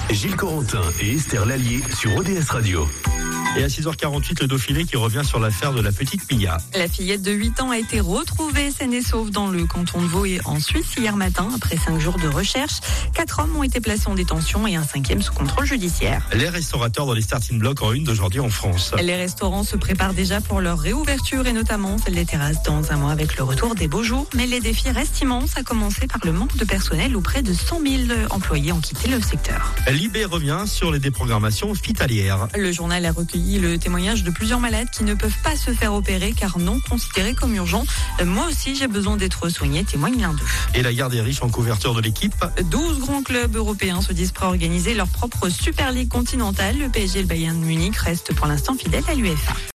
Gilles Corentin et Esther Lallier sur ODS Radio. Et à 6h48, le Dauphiné qui revient sur l'affaire de la petite Mia. La fillette de 8 ans a été retrouvée saine et sauve dans le canton de Vaud et en Suisse hier matin, après 5 jours de recherche. 4 hommes ont été placés en détention et un 5e sous contrôle judiciaire. Les restaurateurs dans les starting blocks en une d'aujourd'hui en France. Les restaurants se préparent déjà pour leur réouverture et notamment celle des terrasses dans un mois avec le retour des beaux jours. Mais les défis restent immenses, à commencer par le manque de personnel où près de 100 000 employés ont quitté le secteur. Libé revient sur les déprogrammations hospitalières. Le journal a recueilli le témoignage de plusieurs malades qui ne peuvent pas se faire opérer car non considérés comme urgents. Moi aussi, j'ai besoin d'être soigné, témoigne l'un d'eux. Et la garde des riches en couverture de l'équipe. 12 grands clubs européens se disent prêts à organiser leur propre Super League continentale. Le PSG et le Bayern Munich restent pour l'instant fidèles à l'UEFA.